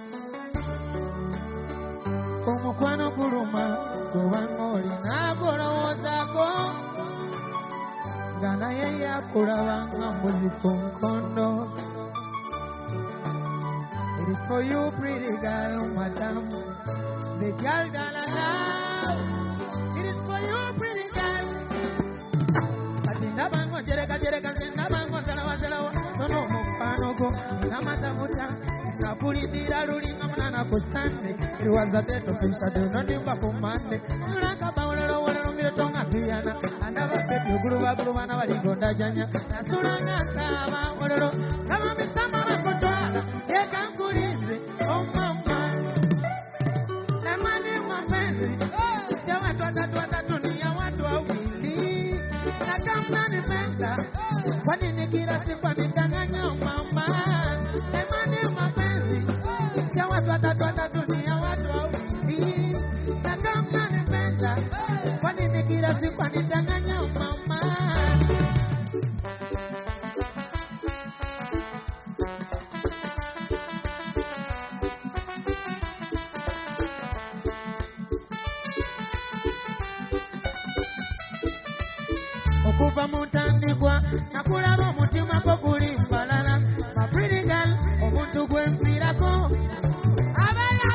Omukwano guluma kubanga olina golowoozaako nga naye yakulaba nga mbuzi ku nkondo. It is for you, pretty girl, madam, the girl that I love. It is for you, pretty girl. Atindabango jereka tindabango zalawa nono mukwano go namatamuta nakulindira lulinga munana ku Sunday. It was a day to finish a day, not even for Monday. Nulaka bawolero wolero miretonga tuyana andaba pepi guluba na baligonda janya nasulanga saba wolero kama misama makotwala yekankulize oh mama lemani mapenzi ya watu watatu ni ya watu wawili na kama ni pesa kwa nini kila siku nitanganya oh mama lemani mapenzi ya watu watatu ni ya watu wawili na kama ni pesa kwa nini kila siku nitanganya oh mama. Okuva mutandikwa nakulaba omutima ko guli mbalala. My pretty girl omuntu gwe mpirako abayo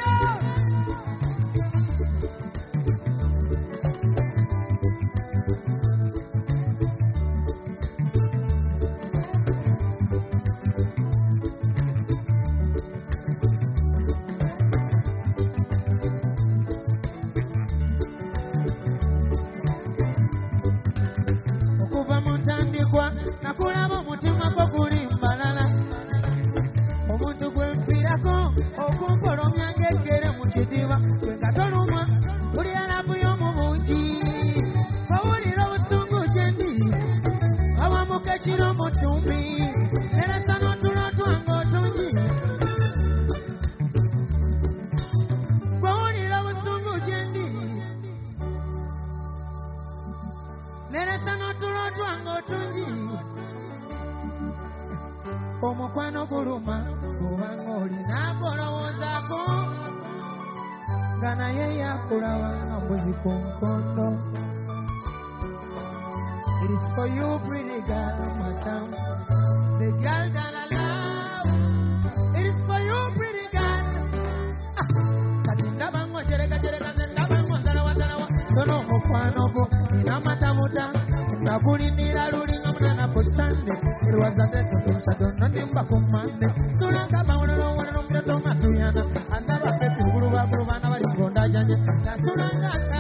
nakulaba omutima ko guli mbalala. Omuntu gwe mpirako okunkolomya ng'eggere mu kidiba gwe nga tolumwa bulira labu y'omu bungi bawulira obusungu gye ndi awamuka ekiro mu ttumbi neresa n'otulo twange otungi bawulira obusungu gye ndi neresa n'otulo twange otungi. Omukwano guluma kubanga olina golowoozaako nga naye yakulaba nga mbuzi ku nkondo. It is for you, pretty girl, madam, the girl that I love. It is for you, pretty girl. Kati ndabango jereka ndabango zalawa nono mukwano go nina matamuta nakulindira lulinga munana ku Sunday. It was a day to finish a day, not even for Monday. Sulanga bawolero miretonga tuyana andaba pepi guluba na baligonda janya nasulanga